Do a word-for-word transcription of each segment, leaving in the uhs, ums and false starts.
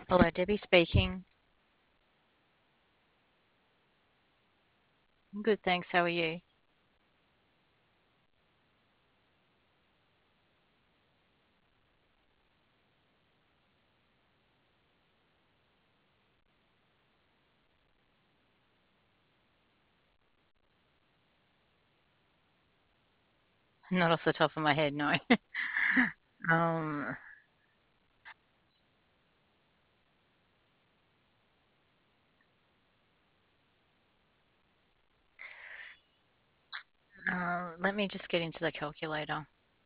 Hello, Debbie speaking. I'm good, thanks. How are you? Not off the top of my head, no. Um, uh, Let me just get into the calculator.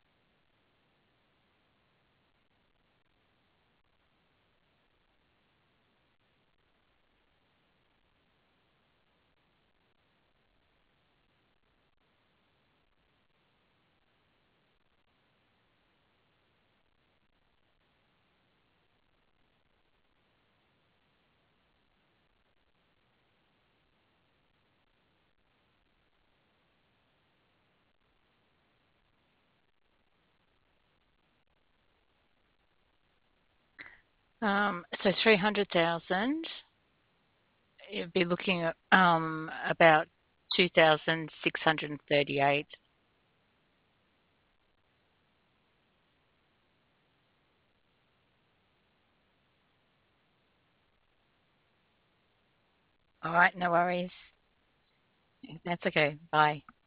Um, so three hundred thousand, you'd be looking at um, about two thousand six hundred thirty-eight. All right, no worries. That's okay. Bye.